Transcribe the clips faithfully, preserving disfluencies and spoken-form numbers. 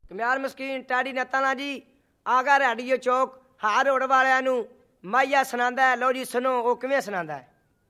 ਕਮਿਆਰ ਮਸਕੀਨ ਟਾੜੀ ਨਤਾਣਾ ਜੀ ਆ ਗਿਆ ਰੇਡੀਓ ਚੌਕ ਹਾਰ ਰੋਡ ਵਾਲਿਆਂ ਨੂੰ ਮਾਈਆ ਸੁਣਾਉਂਦਾ। ਲਓ ਜੀ ਸੁਣੋ ਉਹ ਕਿਵੇਂ ਸੁਣਾਉਂਦਾ।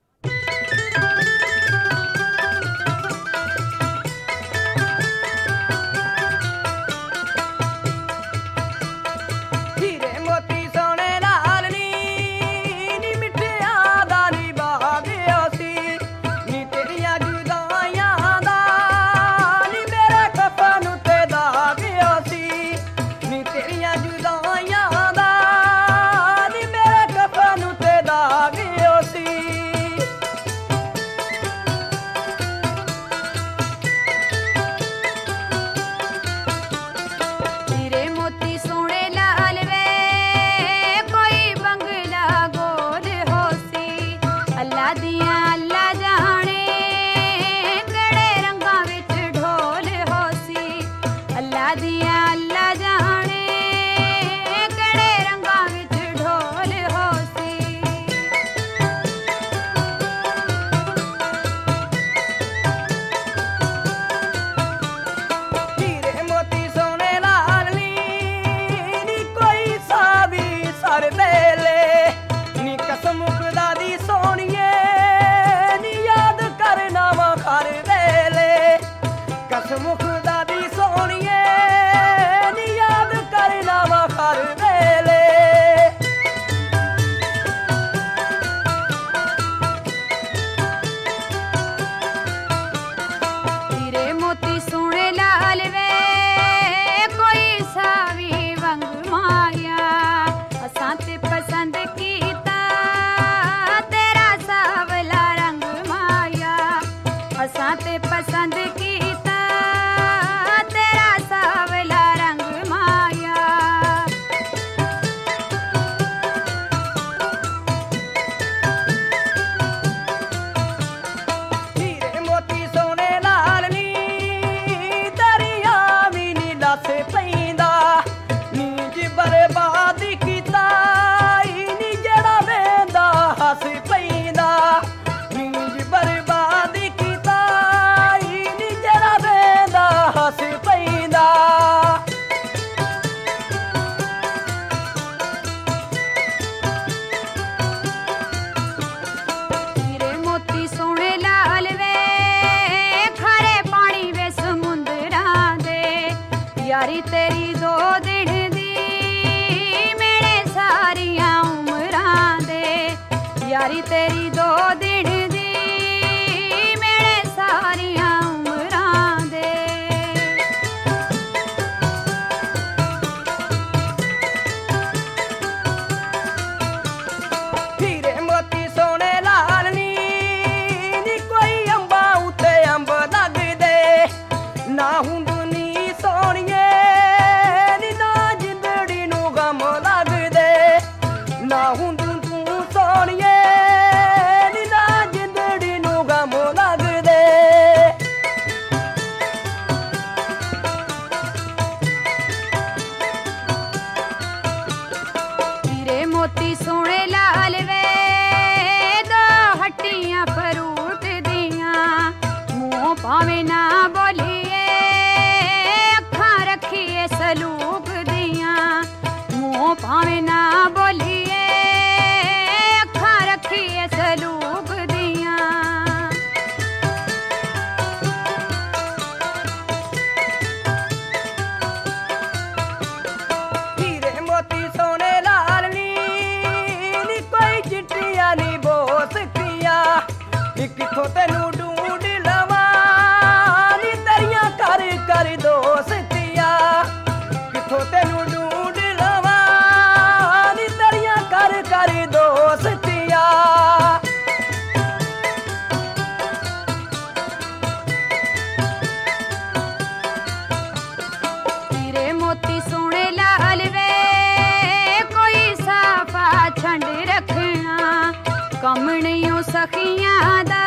सखियां दा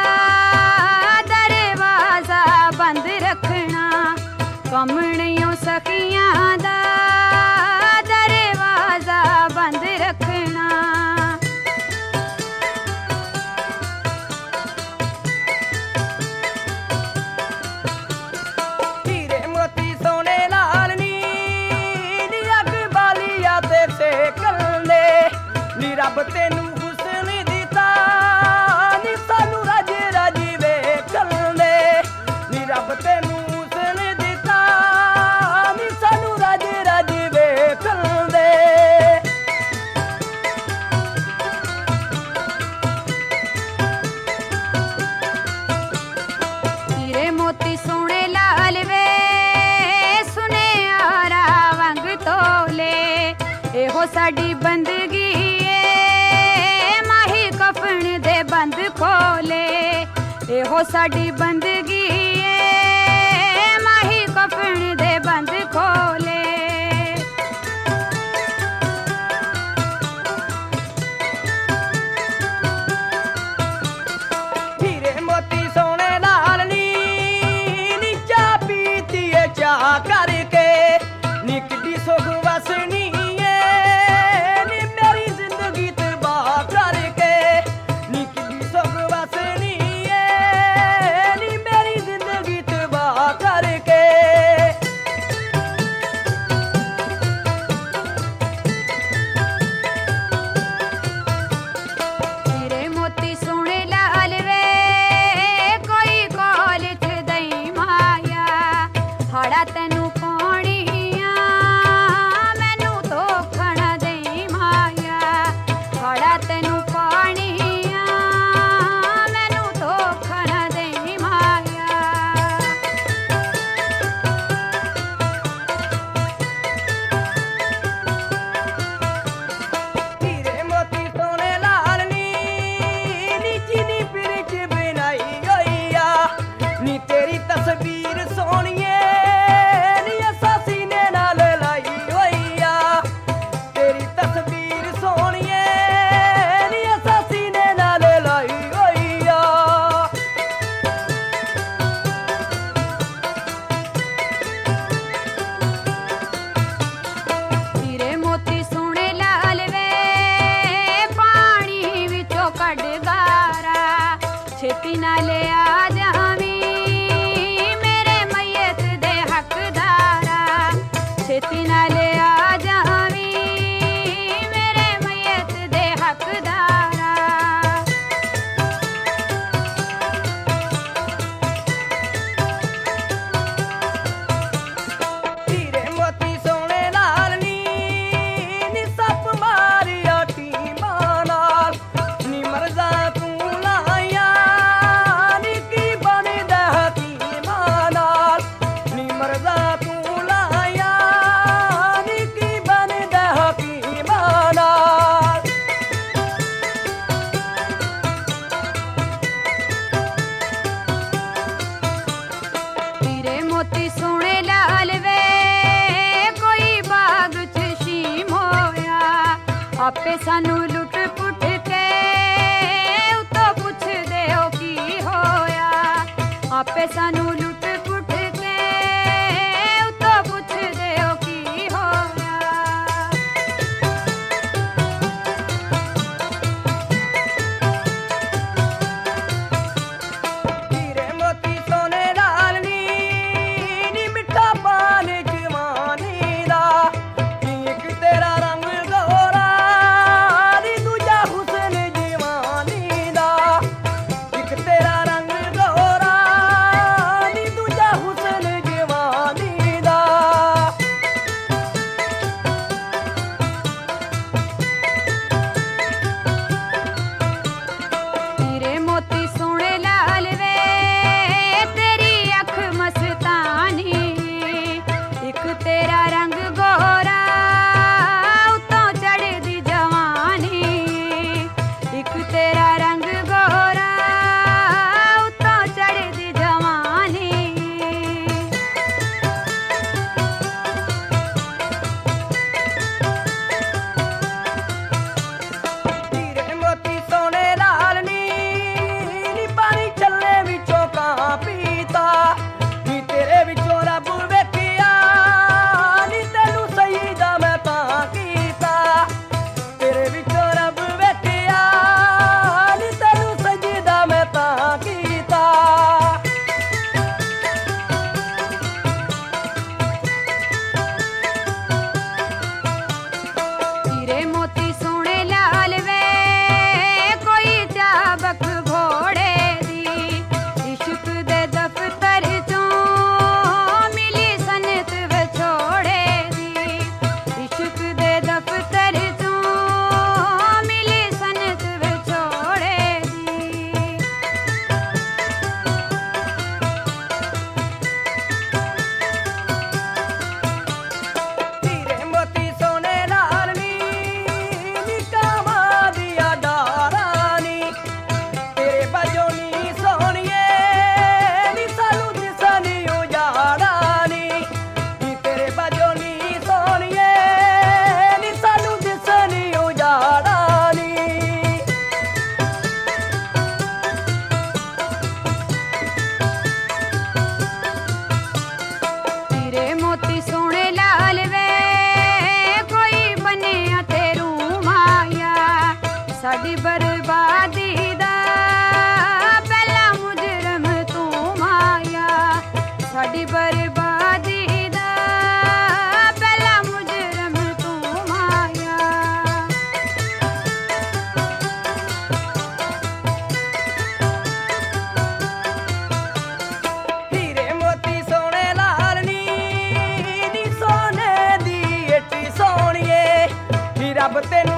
दरवाजा बंद रखना, कमनियों सखियां दा दरवाजा बंद रखना। हीरे मोती सोने लाल नी ਰੱਬ ਤੈਨੂੰ ਹੁਸਨ ਦਿੱਤਾ ਨੀ ਸਾਨੂੰ ਰਾਜ ਰਾਜੀ ਵੇਖਣ ਦੇ ਨੀ ਰੱਬ ਤੈਨੂੰ ਹੁਸਨ ਦਿੱਤਾ ਨੀ ਸਾਨੂੰ ਰਾਜ ਰਾਜੀ ਵੇਖਣ ਦੇ ਹੀਰੇ ਮੋਤੀ ਸੋਹਣੇ ਲਾਲ ਵੇ ਸੁਨਿਆਰਾ ਵਾਂਗ ਤੋਲੇ ਇਹੋ ਸਾਡੀ ਬੰਦਗੀ ਏ ਮਾਹੀ ਕਫਨ ਦੇ ਬੰਦ ਖੋਲੇ ਇਹੋ ਸਾਡੀ ਬੰਦਗੀ ਏ ਮਾਹੀ ਕਫਨ ਦੇ ਬੰਦ ਖੋਲੇ ਹੀਰੇ ਮੋਤੀ ਸੋਹਣੇ ਲਾਲ ਨੀ ਨੀ ਚਾਹ ਪੀਤੀ ਏ ਚਾਹ ਕਰਕੇ ਨੀ ਕਿੱਡੀ ਸੁਖ ਵਸਣੀ ਏ ਨੀ ਮੇਰੀ ਜ਼ਿੰਦਗੀ ਤਬਾਹ ਕਰਕੇ ਨੀ ਕਿੱਡੀ ਸੁਖ ਵਸਣੀ ਏ ਨੀ ਮੇਰੀ ਜ਼ਿੰਦਗੀ ਤਬਾਹ ਕਰਕੇ ਹੀਰੇ ਮੋਤੀ ਸੋਹਣੇ ਲਾਲ ਵੇ ਕੋਈ ਕੋਲ ਚ ਦਈ ਮਾਇਆ ਹਾੜਾ ਤੈਨੂੰ ਪਾਉਣੀਆਂ ਮੈਨੂੰ ਧੋਖਣ ਦਈ ਮਾਇਆ ਹਾੜਾ ਤੈਨੂੰ ਪਾਉਣੀਆਂ ਮੈਨੂੰ ਧੋਖਣ ਦਈ ਮਾਇਆ ਹੀਰੇ ਮੋਤੀ ਸੋਹਣੇ ਲਾਲ ਨੀ ਨੀ ਚੀਨੀ ਪਿਰਚ ਬਣਾਈ ਹੋਈ ਆ ਨੀ ਤੇਰੀ ਤਸਵੀਰ ਸੋਹਣੀਏ ਨੀ ਅਸਾਂ ਸੀਨੇ ਨਾਲ ਲਾਈ ਹੋਈ ਆ ਤੇਰੀ ਤਸਵੀਰ ਸੋਹਣੀਏ ਨੀ ਅਸਾਂ ਸੀਨੇ ਨਾਲ ਲਾਈ ਹੋਈ ਆ ਹੀਰੇ ਮੋਤੀ ਸੋਹਣੇ ਲਾਲ ਵੇ ਪਾਣੀ ਵਿੱਚੋਂ ਕੱਢ ਗਾਰਾ ਛੇਤੀ ਨਾਲ ਆ ਜਾਵੀਂ ਮੇਰੇ ਮਈਤ ਦੇ ਹੱਕਦਾਰਾ ਛੇਤੀ ਨਾਲ ਆ ਜਾਵੀਂ ਮੇਰੇ ਮਈਤ ਦੇ ਹੱਕਦਾਰਾ ਹੀਰੇ ਮੋਤੀ ਸੋਹਣੇ ਲਾਲ ਨੀ ਨੀ ਸੱਪ ਮਾਰਿਆ ਟੀਮਾਂ ਨਾਲ ਨੀ ਮਰਜ਼ਾ ਤੂੰ ਲਾਇਆ ਨੀ ਕੀ ਬਣਦਾ ਹਕੀਮਾਂ ਨਾਲ ਨੀ ਮਰਜ਼ਾ ਤੂੰ ਲਾਇਆ ਨੀ ਕੀ ਬਣਦਾ ਹਕੀਮਾਂ ਨਾਲ ਹੀਰੇ ਮੋਤੀ ਸੋਹਣੇ ਲਾਲ ਵੇ ਕੋਈ ਬਾਗ ਚ ਸ਼ੀਮ ਹੋਇਆ ਆਪੇ ਸਾਨੂੰ ਲੁੱਟ ਪੁੱਟ ਕੇ ਉਤੋਂ ਪੁੱਛਦੇ ਹੋ ਕੀ ਹੋਇਆ ਆਪੇ ਸਾਨੂੰ ਲੁੱਟ ਪੁੱਟ ਕੇ ਉਤੋਂ ਪੁੱਛਦੇ ਹੋ ਕੀ ਹੋਇਆ ਹੀਰੇ ਮੋਤੀ ਸੋਹਣੇ ਲਾਲ ਨੀ ਨੀ ਮਿੱਠਾ ਪਾਨ ਜਵਾਨੀ ਦਾ ਨੀ ਇੱਕ ਤੇਰਾ ਰੰਗ ਗੋਰਾ ਨੀ ਦੂਜਾ ਹੁਸਨ ਜਵਾਨੀ ਦਾ ਇੱਕ ਤੇਰਾ ਰੰਗ ਗੋਰਾ ਨੀ ਮੋਤੀ ਸੋਹਣੇ ਲਾਲ ਵੇ ਕੋਈ ਬਣਿਆ ਤੇਰੂ ਮਾਇਆ ਸਾਡੀ ਬਰਬਾਦੀ ਦਾ ਪਹਿਲਾ ਮੁਜਰਮ ਤੂੰ ਮਾਇਆ ਸਾਡੀ ਬਰਬਾਦੀ ਦਾ ਪਹਿਲਾ ਮੁਜਰਮ ਤੂੰ ਮਾਇਆ ਹੀਰੇ ਮੋਤੀ ਸੋਹਣੇ ਲਾਲ ਨੀ ਨੀ ਸੋਨੇ ਦੀ ਏਟੀ ਸੋਹਣੀਏ ਨੀ ਰੱਬ ਤੈਨੂੰ